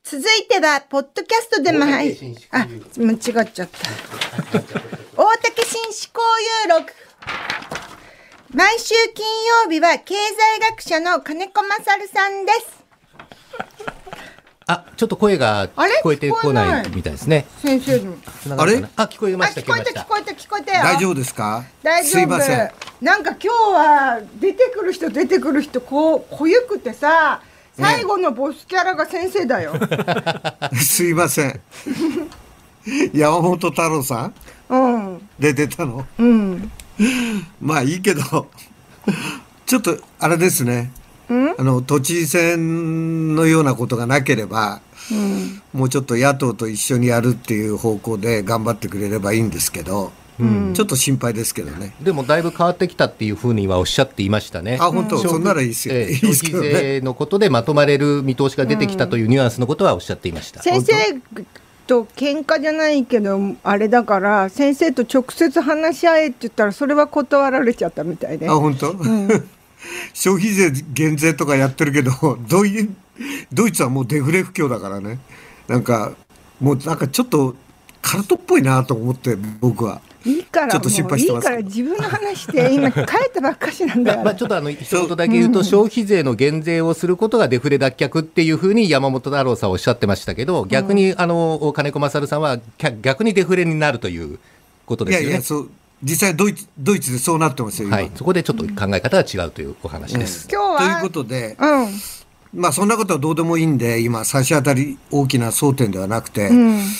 続いてはポッドキャストでも間違っちゃった大竹紳士交友録。毎週金曜日は経済学者の金子勝さんです。 ちょっと声が聞こえてこないみたいですね。 先生にあれ聞こえました。 聞こえたよ。 大丈夫ですか？ 大丈夫。 すいません。 なんか今日は出てくる人濃ゆくてさ、最後のボスキャラが先生だよ。 すいません。山本太郎さん、出てたの。まあいいけど、ちょっとあれですね。都知事選のようなことがなければ、もうちょっと野党と一緒にやるっていう方向で頑張ってくれればいいんですけど、ちょっと心配ですけどね。 でもだいぶ変わってきたっていうふうにはおっしゃっていましたね。 本当、そんならいいですよ。 消費税のことでまとまれる見通しが出てきたというニュアンスのことはおっしゃっていました。 先生と喧嘩じゃないけどあれだから、先生と直接話し合えって言ったらそれは断られちゃったみたいで。 本当、消費税減税とかやってるけど、ドイツはもうデフレ不況だからね。もうちょっとカルトっぽいなと思って、僕はいいから、ちょっと心配してます。 いいから自分の話して今帰ったばっかしなんだよ。 ちょっと一言だけ言うと、消費税の減税をすることがデフレ脱却っていうふうに山本太郎さんはおっしゃってましたけど、逆に金子勝さんは逆にデフレになるということですよね。 そう実際ドイツでそうなってますよ、今。 そこでちょっと考え方が違うというお話です。 今日はということで、そんなことはどうでもいいんで、今差し当たり大きな争点ではなくて、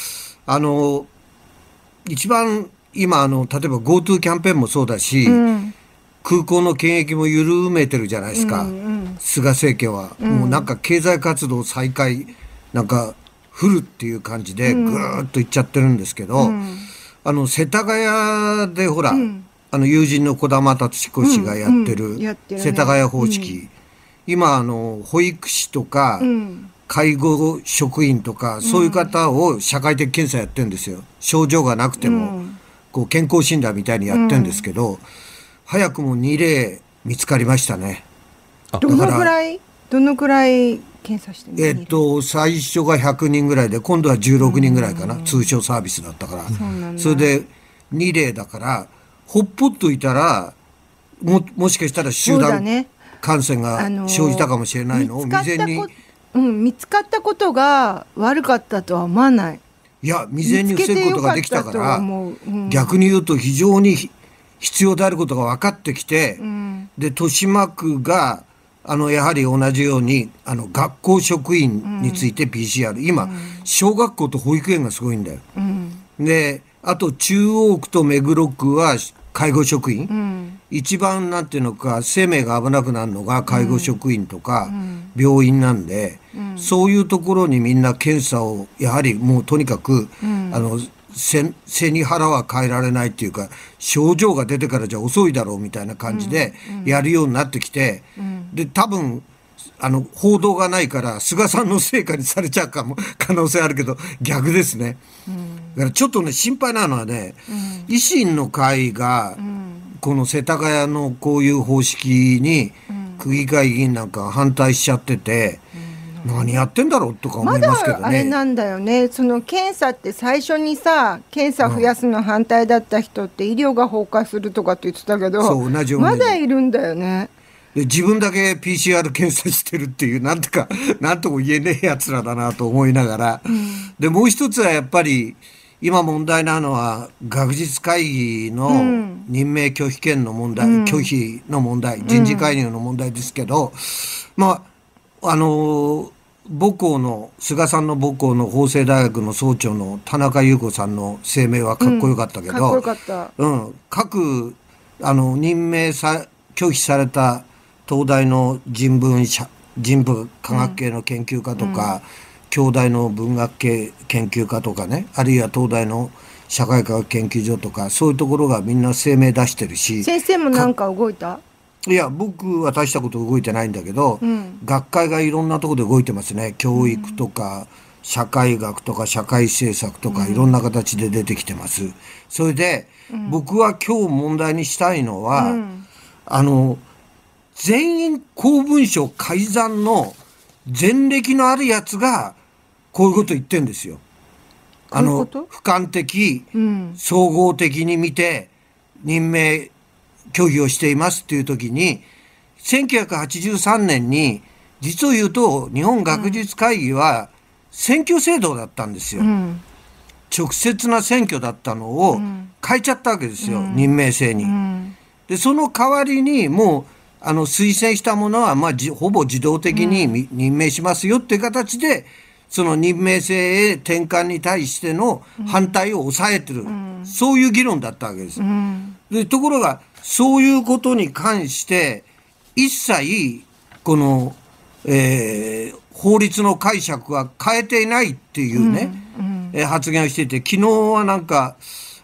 一番今例えば GoTo キャンペーンもそうだし、空港の検疫も緩めてるじゃないですか、菅政権は。もう経済活動再開フルっていう感じでぐーっといっちゃってるんですけど、世田谷でほら、友人の児玉達彦氏がやってる世田谷方式、今保育士とか、介護職員とか、そういう方を社会的検査やってるんですよ。症状がなくても、健康診断みたいにやってるんですけど、早くも2例見つかりましたね。 どのくらい検査してるの？ 最初が100人ぐらいで、今度は16人ぐらいかな、通称サービスだったから。それで2例だから、ほっぽっといたら もしかしたら集団感染が生じたかもしれないのを未然に、 見つかったことが悪かったとは思わない。 いや、未然に防ぐことができたから、逆に言うと非常に必要であることが分かってきて、で豊島区がやはり同じように学校職員について PCR、今小学校と保育園がすごいんだよ。であと中央区と目黒区は介護職員、一番なんていうのか生命が危なくなるのが介護職員とか病院なんで、そういうところにみんな検査をやはりもうとにかく、背に腹は変えられないっていうか、症状が出てからじゃ遅いだろうみたいな感じでやるようになってきて、で多分報道がないから菅さんの成果にされちゃう可能性あるけど、逆ですね。だからちょっとね心配なのはね、維新の会がこの世田谷のこういう方式に区議会議員なんか反対しちゃってて、何やってんだろうとか思いますけどね。 まだあれなんだよね、その検査って最初にさ、検査増やすの反対だった人って医療が崩壊するとかって言ってたけど、 そう同じまだいるんだよね。 で自分だけ PCR 検査してるっていう、なんとも言えねえやつらだなと思いながら、でもう一つはやっぱり今問題なのは学術会議の任命拒否権の問題、拒否の問題、人事介入の問題ですけど、母校の菅さんの母校の法政大学の総長の田中裕子さんの声明はかっこよかったけど、 かっこよかった。 各任命拒否された東大の人文科学系の研究家とか、京大の文学系研究家とかね、あるいは東大の社会科学研究所とか、そういうところがみんな声明出してるし。 先生もなんか動いた？ いや僕は大したこと動いてないんだけど、学会がいろんなところで動いてますね。教育とか、社会学とか社会政策とか、いろんな形で出てきてます。それで、僕は今日問題にしたいのは、全員公文書改ざんの前歴のあるやつがこういうこと言ってんですよ。俯瞰的、総合的に見て任命拒否をしていますっていう時に、1983年に実を言うと日本学術会議は選挙制度だったんですよ。直接な選挙だったのを変えちゃったわけですよ、任命制に。でその代わりにもう推薦したものはほぼ自動的に任命しますよっていう形で、その任命制へ転換に対しての反対を抑えてる、そういう議論だったわけです。でところがそういうことに関して一切この、法律の解釈は変えていないっていうね、発言をしていて、昨日はなんか、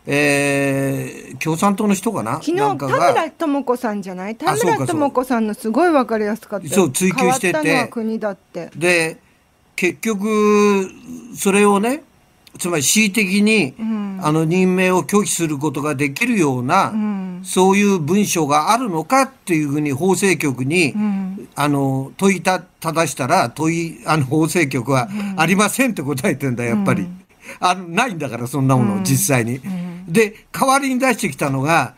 共産党の人かな、 昨日田村智子さんじゃない、田村智子さんのすごい分かりやすかった。 そう追及してて、 変わったのは国だって。で結局それをね、つまり恣意的に、任命を拒否することができるような、そういう文章があるのかっていうふうに法制局に、問いただしたら法制局はありませんって答えてんだやっぱり、ないんだからそんなもの、実際に。で代わりに出してきたのが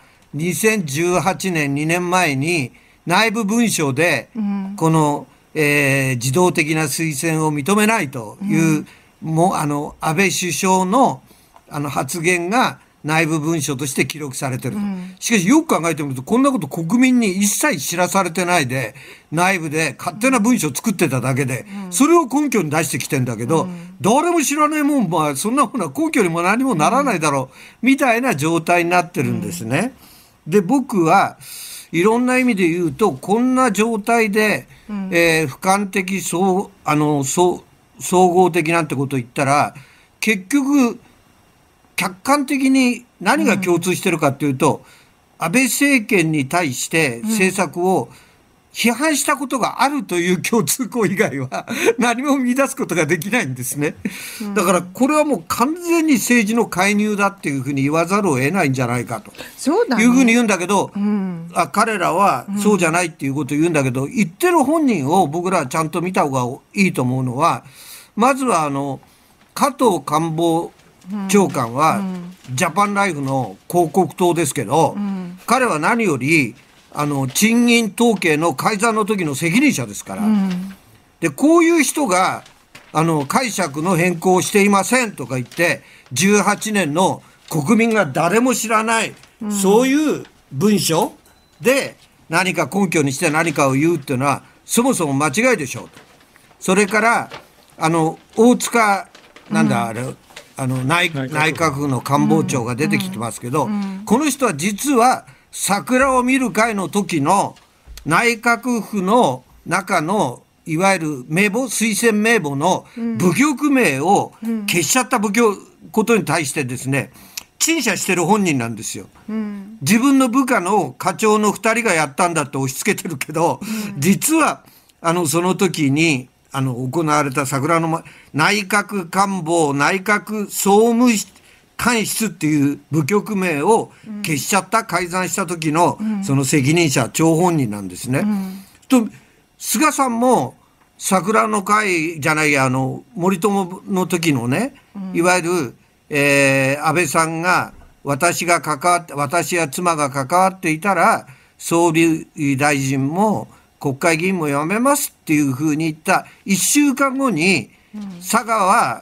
2018年2年前に内部文書で、この自動的な推薦を認めないという、もう安倍首相の発言が内部文書として記録されてると。しかしよく考えてみると、こんなこと国民に一切知らされてないで、内部で勝手な文書を作ってただけで、それを根拠に出してきてんだけど、誰も知らないもん、そんなものは根拠にも何もならないだろう、みたいな状態になってるんですね。で僕はいろんな意味で言うと、こんな状態で、俯瞰的総合的なんてことを言ったら、結局客観的に何が共通してるかというと、安倍政権に対して政策を批判したことがあるという共通項以外は何も見出すことができないんですね。だからこれはもう完全に政治の介入だっていうふうに言わざるを得ないんじゃないかというふうに言うんだけど、彼らはそうじゃないっていうことを言うんだけど、言ってる本人を僕らはちゃんと見た方がいいと思うのは、まずは加藤官房長官はジャパンライフの広告塔ですけど、彼は何より賃金統計の改ざんの時の責任者ですから、でこういう人が解釈の変更をしていませんとか言って18年の国民が誰も知らない、そういう文書で何か根拠にして何かを言うっていうのはそもそも間違いでしょうと。それから大塚なんだ、内閣府の官房長が出てきてますけど、この人は実は桜を見る会の時の内閣府の中のいわゆる推薦名簿の部局名を消しちゃったことに対してですね、陳謝してる本人なんですよ。自分の部下の課長の2人がやったんだって押し付けてるけど、実はその時に行われた桜の内閣官房内閣総務官室っていう部局名を消しちゃった、改ざんした時のその責任者、張本人なんですね。と菅さんも桜の会じゃない森友の時のね、いわゆる、安倍さんが私や妻が関わっていたら総理大臣も国会議員も辞めますっていうふうに言った1週間後に、佐川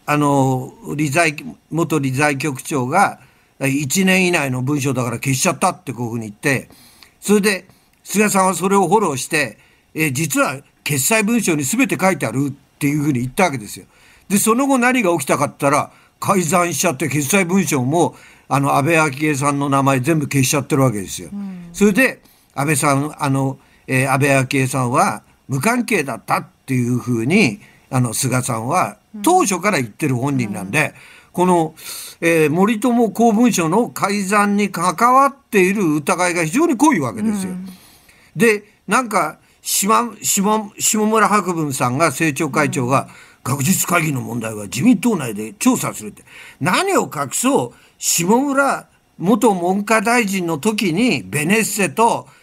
元理財局長が1年以内の文書だから消しちゃったってこういうふうに言って、それで菅さんはそれをフォローして、実は決裁文書に全て書いてあるっていうふうに言ったわけですよ。でその後何が起きたかって言ったら、改ざんしちゃって決裁文書も安倍昭恵さんの名前全部消しちゃってるわけですよ。それで安倍昭恵さんは無関係だったっていうふうに菅さんは当初から言ってる本人なんで、この、森友公文書の改ざんに関わっている疑いが非常に濃いわけですよ。でなんか下村博文さんが政調会長が、学術会議の問題は自民党内で調査するって、何を隠そう、下村元文科大臣の時にベネッセと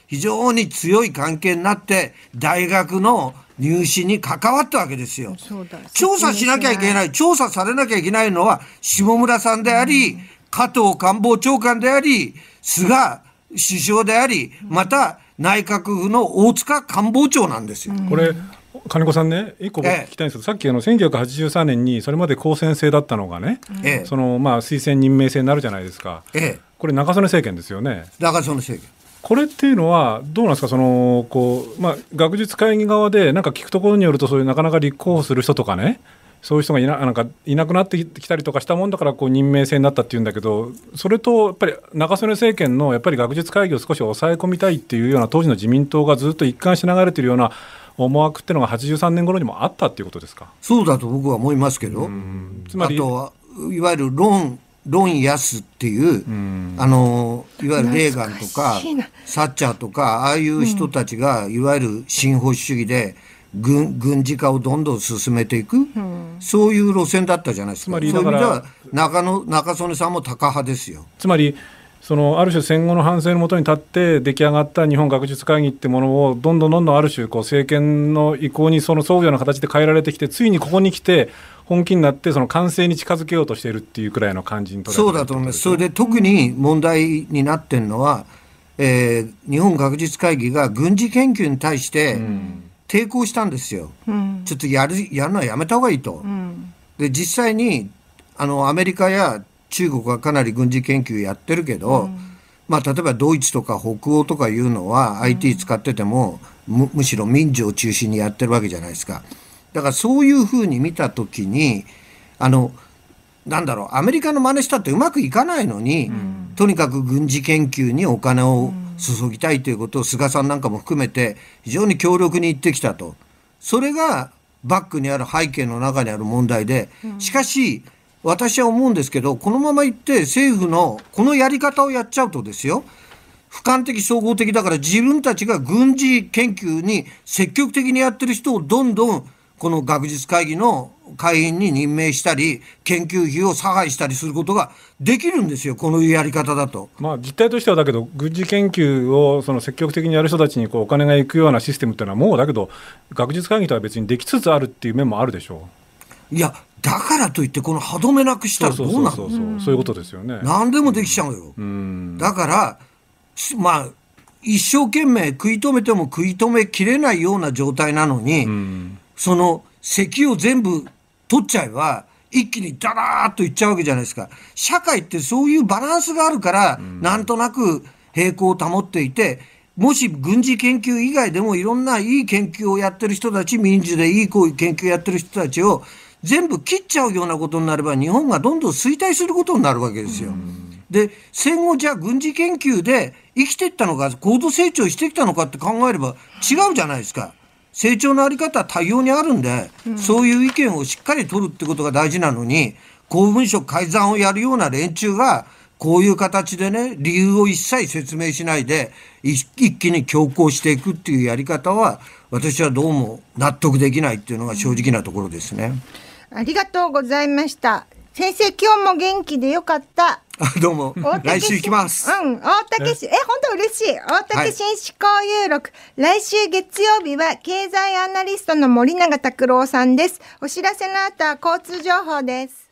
非常に強い関係になって大学の入試に関わったわけですよ。調査しなきゃいけない、調査されなきゃいけないのは下村さんであり、加藤官房長官であり、菅首相であり、また内閣府の大塚官房長なんですよ。 これ金子さんね、一個聞きたいんですけど、さっき1983年にそれまで公選制だったのがね、その推薦任命制になるじゃないですか。これ中曽根政権ですよね。 中曽根政権。 これっていうのはどうなんですか、学術会議側でなんか聞くところによると、そういうなかなか立候補する人とかね、そういう人がいなくなってきたりとかしたもんだから任命制になったっていうんだけど、それとやっぱり中曽根政権のやっぱり学術会議を少し抑え込みたいっていうような当時の自民党がずっと一貫しながらているような思惑っていうのが83年頃にもあったっていうことですか。 そうだと僕は思いますけど、つまりあとはいわゆるロン・ヤスっていう、いわゆるレーガンとかサッチャーとか、ああいう人たちがいわゆる新保守主義で軍事化をどんどん進めていく、そういう路線だったじゃないですか。そういう意味では中曽根さんもタカ派ですよ。 つまりある種戦後の反省のもとに立って出来上がった日本学術会議ってものをどんどんある種政権の意向に沿うような形で変えられてきて、ついにここに来て本気になって完成に近づけようとしているっていうくらいの感じに取れる。 そうだと思います。それで特に問題になってるのは、日本学術会議が軍事研究に対して抵抗したんですよ。ちょっとやるのはやめた方がいいと。で実際にアメリカや中国はかなり軍事研究やってるけど、例えばドイツとか北欧とかいうのは IT 使ってても、むしろ民事を中心にやってるわけじゃないですか。だからそういうふうに見たときにアメリカの真似したってうまくいかないのに、とにかく軍事研究にお金を注ぎたいということを菅さんなんかも含めて非常に強力に言ってきたと。それがバックにある背景の中にある問題で、しかし私は思うんですけど、このままいって政府のこのやり方をやっちゃうとですよ、俯瞰的総合的だから自分たちが軍事研究に積極的にやってる人をどんどんこの学術会議の会員に任命したり研究費を差配したりすることができるんですよ、このやり方だと。 実態としてはだけど、軍事研究を積極的にやる人たちにお金がいくようなシステムっていうのはもうだけど学術会議とは別にできつつあるっていう面もあるでしょう。いやだからといってこの歯止めなくしたらどうなの。 そういうことですよね。 何でもできちゃうよ。だから一生懸命食い止めても食い止めきれないような状態なのに、その席を全部取っちゃえば一気にダラーっといっちゃうわけじゃないですか。社会ってそういうバランスがあるから、なんとなく平衡を保っていて、もし軍事研究以外でもいろんないい研究をやってる人たち、民事でいい研究をやってる人たちを全部切っちゃうようなことになれば、日本がどんどん衰退することになるわけですよ。で戦後じゃあ軍事研究で生きていったのか高度成長してきたのかって考えれば違うじゃないですか。成長のあり方は多様にあるんで、そういう意見をしっかり取るってことが大事なのに、公文書改ざんをやるような連中がこういう形でね、理由を一切説明しないで一気に強行していくっていうやり方は、私はどうも納得できないっていうのが正直なところですね。 ありがとうございました。先生、今日も元気でよかった。 どうも。来週行きます。 大竹氏、本当嬉しい。大竹新思考有録、来週月曜日は経済アナリストの森永卓郎さんです。お知らせの後は交通情報です。